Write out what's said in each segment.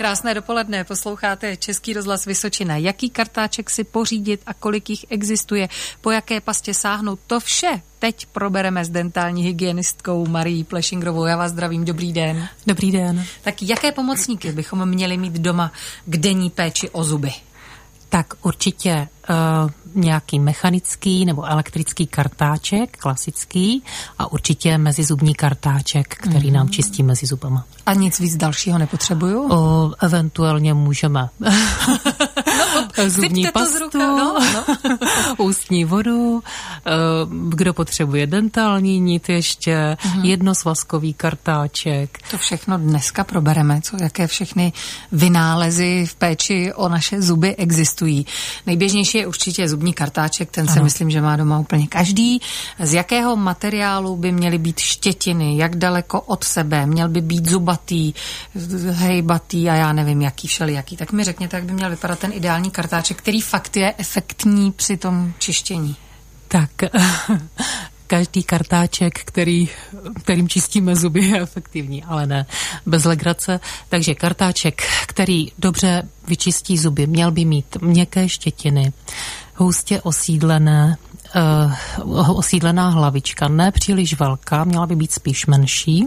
Krásné dopoledne, posloucháte Český rozhlas Vysočina. Jaký kartáček si pořídit a kolik jich existuje, po jaké pastě sáhnout, to vše teď probereme s dentální hygienistkou Marií Plešingrovou. Já vás zdravím, dobrý den. Dobrý den. Tak jaké pomocníky bychom měli mít doma k denní péči o zuby? Tak určitě nějaký mechanický nebo elektrický kartáček, klasický, a určitě mezizubní kartáček, který nám čistí mezi zubama. A nic víc dalšího nepotřebuju? Eventuálně můžeme zubní pastu, ústní vodu, kdo potřebuje dentální nit ještě, jednosvazkový kartáček. To všechno dneska probereme, jaké všechny vynálezy v péči o naše zuby existují. Nejběžnější je určitě zubní kartáček, ten si myslím, že má doma úplně každý. Z jakého materiálu by měly být štětiny, jak daleko od sebe, měl by být zubatý, hejbatý a já nevím, jaký všelijaký. Tak mi řekněte, jak by měl vypadat ten ideální kartáček, který fakt je efektní při tom čištění. Tak každý kartáček, kterým čistíme zuby, je efektivní, ale ne bez legrace. Takže kartáček, který dobře vyčistí zuby, měl by mít měkké štětiny, hustě osídlená hlavička, ne příliš velká, měla by být spíš menší.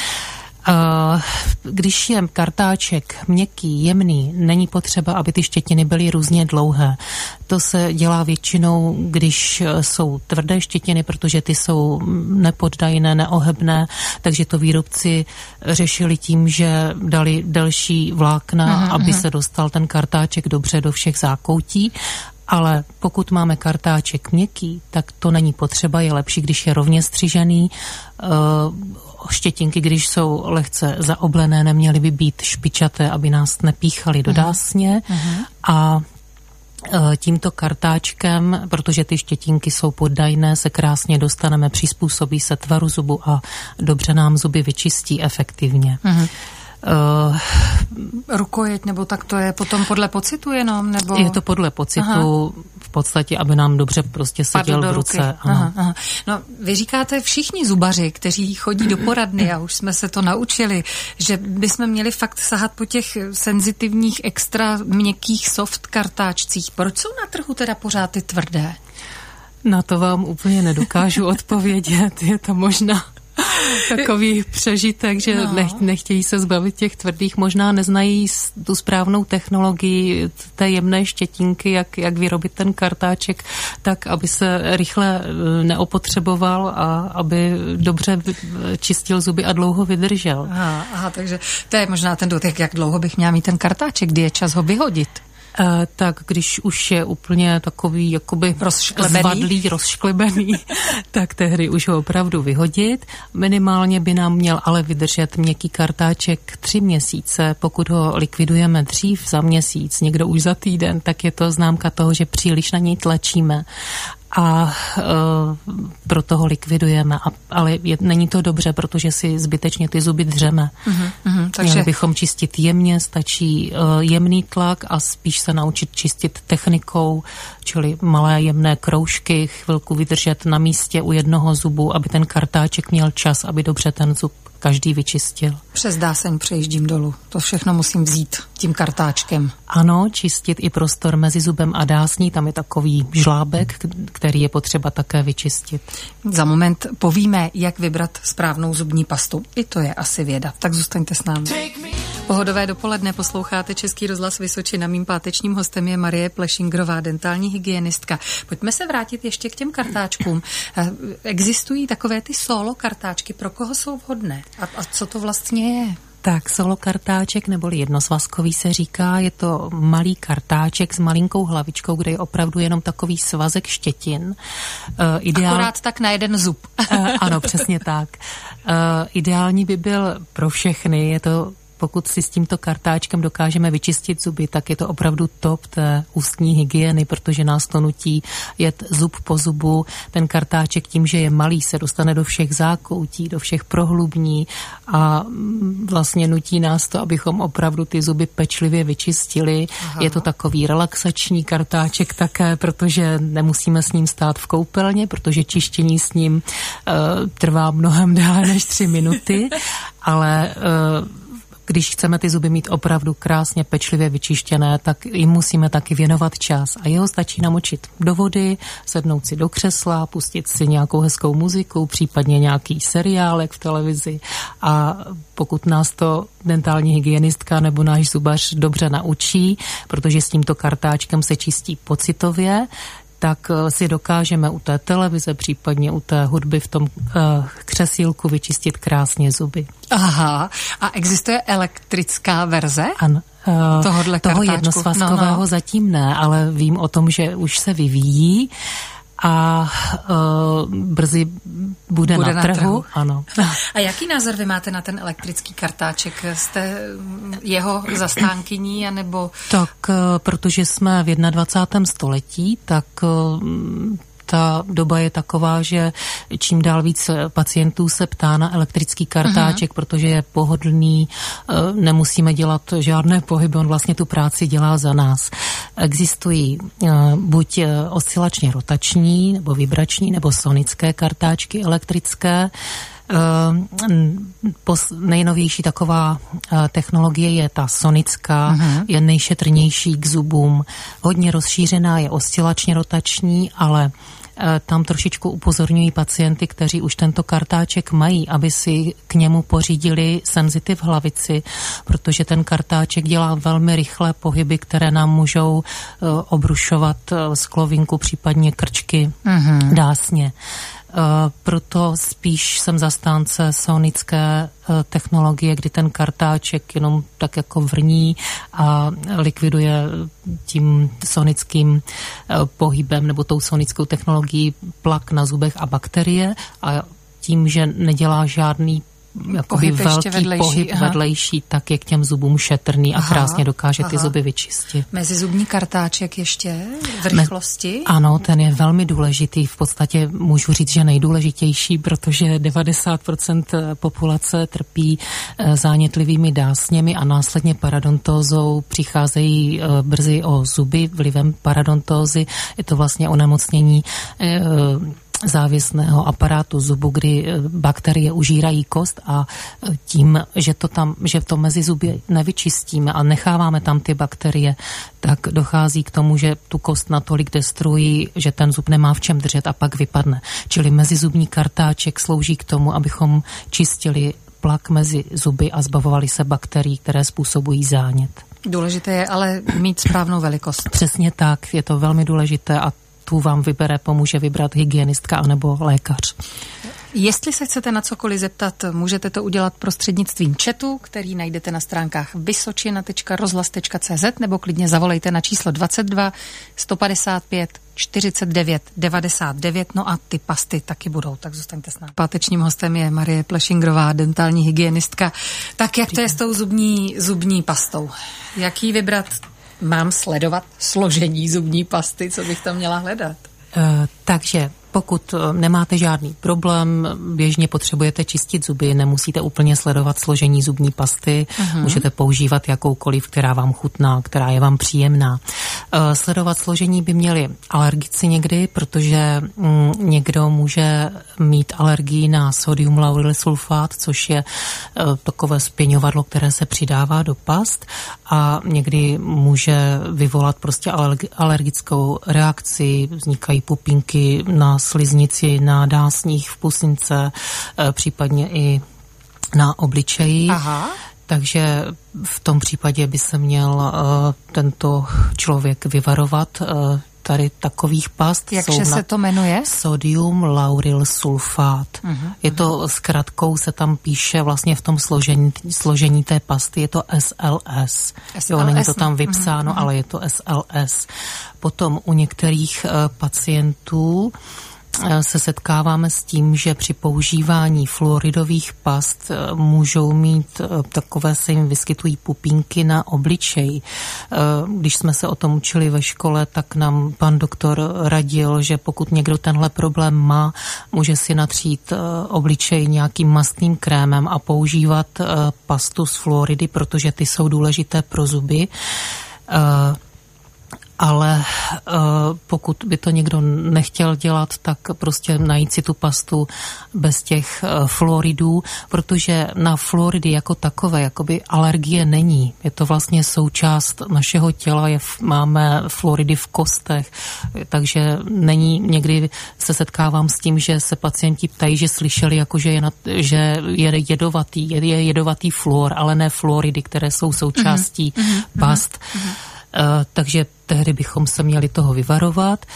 Když je kartáček měkký, jemný, není potřeba, aby ty štětiny byly různě dlouhé. To se dělá většinou, když jsou tvrdé štětiny, protože ty jsou nepoddajné, neohebné, takže to výrobci řešili tím, že dali delší vlákna, aby se dostal ten kartáček dobře do všech zákoutí. Ale pokud máme kartáček měkký, tak to není potřeba, je lepší, když je rovně střižený. Štětinky, když jsou lehce zaoblené, neměly by být špičaté, aby nás nepíchaly do dásně. A tímto kartáčkem, protože ty štětinky jsou poddajné, se krásně dostaneme, přizpůsobí se tvaru zubu a dobře nám zuby vyčistí efektivně. Rukojeť, nebo tak to je potom podle pocitu jenom? Nebo? Je to podle pocitu, v podstatě, aby nám dobře prostě seděl v ruce. Aha. No, vy říkáte všichni zubaři, kteří chodí do poradny, a už jsme se to naučili, že bychom měli fakt sahat po těch senzitivních, extra měkkých soft kartáčcích. Proč jsou na trhu teda pořád ty tvrdé? Na to vám úplně nedokážu odpovědět. Je to možná takový přežitek, že nechtějí se zbavit těch tvrdých, možná neznají tu správnou technologii té jemné štětinky, jak vyrobit ten kartáček tak, aby se rychle neopotřeboval a aby dobře čistil zuby a dlouho vydržel. Aha, takže to je možná ten dotek, jak dlouho bych měla mít ten kartáček, kdy je čas ho vyhodit. Tak když už je úplně takový jakoby zvadlý, rozšklebený, tak tehdy už ho opravdu vyhodit. Minimálně by nám měl ale vydržet měkký kartáček 3 měsíce. Pokud ho likvidujeme dřív, za měsíc, někdo už za týden, tak je to známka toho, že příliš na něj tlačíme. A proto ho likvidujeme. Ale není to dobře, protože si zbytečně ty zuby dřeme. Takže měli bychom čistit jemně, stačí jemný tlak a spíš se naučit čistit technikou, čili malé jemné kroužky, chvilku vydržet na místě u jednoho zubu, aby ten kartáček měl čas, aby dobře ten zub každý vyčistil. Přes dáseň přejíždím dolů. To všechno musím vzít tím kartáčkem. Ano, čistit i prostor mezi zubem a dásní, tam je takový žlábek, který je potřeba také vyčistit. Za moment povíme, jak vybrat správnou zubní pastu. I to je asi věda. Tak zůstaňte s námi. Pohodové dopoledne, posloucháte Český rozhlas Vysočina. Mým pátečním hostem je Marie Plešingrová, dentální hygienistka. Pojďme se vrátit ještě k těm kartáčkům. Existují takové ty solo kartáčky, pro koho jsou vhodné? A co to vlastně je? Tak solo kartáček, neboli jednosvazkový se říká, je to malý kartáček s malinkou hlavičkou, kde je opravdu jenom takový svazek štětin. Akorát tak na jeden zub. Ano, přesně tak. Ideální by byl pro všechny, je to pokud si s tímto kartáčkem dokážeme vyčistit zuby, tak je to opravdu top té ústní hygieny, protože nás to nutí jet zub po zubu. Ten kartáček tím, že je malý, se dostane do všech zákoutí, do všech prohlubní a vlastně nutí nás to, abychom opravdu ty zuby pečlivě vyčistili. Aha. Je to takový relaxační kartáček také, protože nemusíme s ním stát v koupelně, protože čištění s ním trvá mnohem déle než 3 minuty, ale když chceme ty zuby mít opravdu krásně pečlivě vyčištěné, tak jim musíme taky věnovat čas. A jeho stačí namočit do vody, sednout si do křesla, pustit si nějakou hezkou muziku, případně nějaký seriálek v televizi. A pokud nás to dentální hygienistka nebo náš zubař dobře naučí, protože s tímto kartáčkem se čistí pocitově, tak si dokážeme u té televize, případně u té hudby v tom křesílku vyčistit krásně zuby. Aha, a existuje elektrická verze? Ano. Toho jednosvazkového zatím ne, ale vím o tom, že už se vyvíjí a brzy bude na trhu. Ano. A jaký názor vy máte na ten elektrický kartáček? Jste jeho zastánkyní, anebo... Tak, protože jsme v 21. století, tak ta doba je taková, že čím dál víc pacientů se ptá na elektrický kartáček, protože je pohodlný, nemusíme dělat žádné pohyby, on vlastně tu práci dělá za nás. Existují buď oscilačně rotační, nebo vibrační, nebo sonické kartáčky elektrické. Nejnovější taková technologie je ta sonická, je nejšetrnější k zubům. Hodně rozšířená je oscilačně rotační, ale tam trošičku upozorňují pacienty, kteří už tento kartáček mají, aby si k němu pořídili senzitiv hlavici, protože ten kartáček dělá velmi rychlé pohyby, které nám můžou obrušovat sklovinku, případně krčky, dásně. Proto spíš jsem zastánce sonické technologie, kdy ten kartáček jenom tak jako vrní a likviduje tím sonickým pohybem nebo tou sonickou technologií plak na zubech a bakterie a tím, že nedělá žádný jakoby velký pohyb vedlejší, tak je k těm zubům šetrný a krásně dokáže ty zuby vyčistit. Mezizubní kartáček ještě v rychlosti? Ano, ten je velmi důležitý. V podstatě můžu říct, že nejdůležitější, protože 90% populace trpí zánětlivými dásněmi a následně parodontózou přicházejí brzy o zuby vlivem parodontózy. Je to vlastně onemocnění závěsného aparátu zubu, kdy bakterie užírají kost a tím, že to mezi zuby nevyčistíme a necháváme tam ty bakterie, tak dochází k tomu, že tu kost natolik destruují, že ten zub nemá v čem držet a pak vypadne. Čili mezizubní kartáček slouží k tomu, abychom čistili plak mezi zuby a zbavovali se bakterií, které způsobují zánět. Důležité je ale mít správnou velikost. Přesně tak, je to velmi důležité a tu vám pomůže vybrat hygienistka anebo lékař. Jestli se chcete na cokoliv zeptat, můžete to udělat prostřednictvím chatu, který najdete na stránkách vysočina.rozhlas.cz nebo klidně zavolejte na číslo 22 155 49 99, no a ty pasty taky budou, tak zůstaňte s námi. Pátečním hostem je Marie Plešingrová, dentální hygienistka. Tak jak to je s tou zubní pastou? Jak ji vybrat? Mám sledovat složení zubní pasty, co bych tam měla hledat? Takže pokud nemáte žádný problém, běžně potřebujete čistit zuby, nemusíte úplně sledovat složení zubní pasty, můžete používat jakoukoliv, která vám chutná, která je vám příjemná. Sledovat složení by měli alergici někdy, protože někdo může mít alergii na sodium lauryl sulfát, což je takové zpěňovadlo, které se přidává do past a někdy může vyvolat prostě alergickou reakci, vznikají pupínky na sliznici, na dásních, v pusince, případně i na obličeji. Aha. Takže v tom případě by se měl tento člověk vyvarovat tady takových past. Jakže se to jmenuje? Sodium lauryl sulfát. Je to zkratkou, se tam píše vlastně v tom složení té pasty, je to SLS. Jo, není to tam vypsáno, ale je to SLS. Potom u některých pacientů se setkáváme s tím, že při používání fluoridových past můžou mít takové, se jim vyskytují pupínky na obličeji. Když jsme se o tom učili ve škole, tak nám pan doktor radil, že pokud někdo tenhle problém má, může si natřít obličej nějakým mastným krémem a používat pastu z fluoridy, protože ty jsou důležité pro zuby. Ale pokud by to někdo nechtěl dělat, tak prostě najít si tu pastu bez těch fluoridů, protože na fluoridy jako takové jakoby alergie není. Je to vlastně součást našeho těla, máme fluoridy v kostech, takže není, někdy se setkávám s tím, že se pacienti ptají, že slyšeli, jako že je jedovatý fluor, ale ne fluoridy, které jsou součástí past. Takže tehdy bychom se měli toho vyvarovat.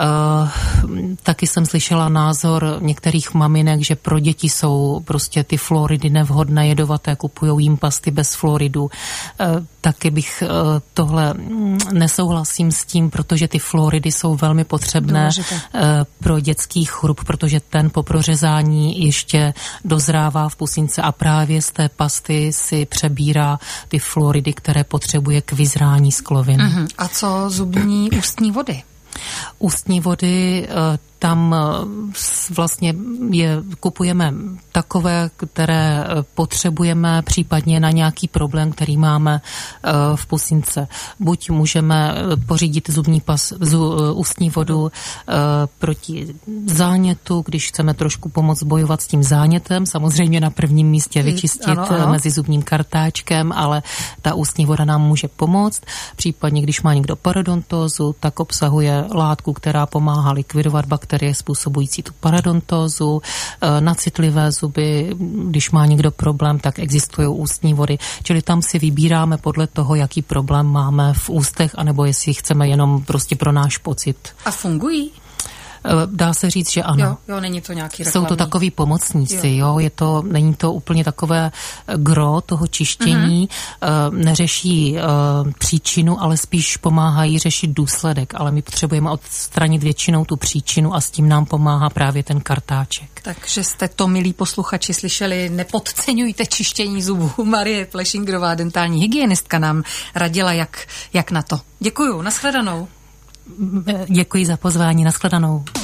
Taky jsem slyšela názor některých maminek, že pro děti jsou prostě ty fluoridy nevhodné, jedovaté, kupujou jim pasty bez fluoridu. Taky bych tohle nesouhlasím s tím, protože ty fluoridy jsou velmi potřebné pro dětský chrup, protože ten po prořezání ještě dozrává v pusince a právě z té pasty si přebírá ty fluoridy, které potřebuje k vyzrání sklovin. A co zubní ústní vody? Ústní vody, tam vlastně kupujeme takové, které potřebujeme případně na nějaký problém, který máme v pusince. Buď můžeme pořídit ústní vodu proti zánětu, když chceme trošku pomoct bojovat s tím zánětem, samozřejmě na prvním místě vyčistit mezi zubním kartáčkem, ale ta ústní voda nám může pomoct. Případně, když má někdo parodontózu, tak obsahuje látku, která pomáhá likvidovat bakterie způsobující tu parodontózu. Na citlivé zuby, když má někdo problém, tak existují ústní vody. Čili tam si vybíráme podle toho, jaký problém máme v ústech, anebo jestli chceme jenom prostě pro náš pocit. A fungují? Dá se říct, že ano. Jo, není to nějaký reklamní. Jsou to takový pomocníci, jo. Není to úplně takové gro toho čištění, neřeší příčinu, ale spíš pomáhají řešit důsledek, ale my potřebujeme odstranit většinou tu příčinu a s tím nám pomáhá právě ten kartáček. Takže jste to, milí posluchači, slyšeli, nepodceňujte čištění zubů. Marie Plešingrová, dentální hygienistka, nám radila, jak na to. Děkuju, nashledanou. Děkuji za pozvání, nashledanou.